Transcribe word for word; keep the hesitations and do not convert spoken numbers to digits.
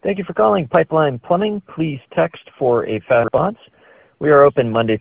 Thank you for calling Pipeline Plumbing. Please text for a fast response. We are open Monday